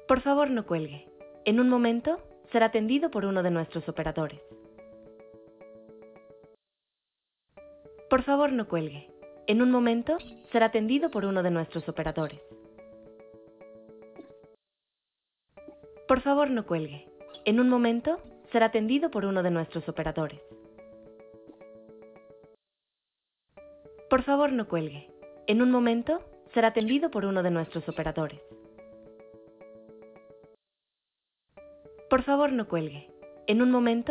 Por favor, no cuelgue. En un momento será atendido por uno de nuestros operadores. Por favor, no cuelgue. En un momento será atendido por uno de nuestros operadores. Por favor, no cuelgue. En un momento será atendido por uno de nuestros operadores. Por favor, no cuelgue. En un momento será atendido por uno de nuestros operadores. Por favor, no cuelgue. En un momento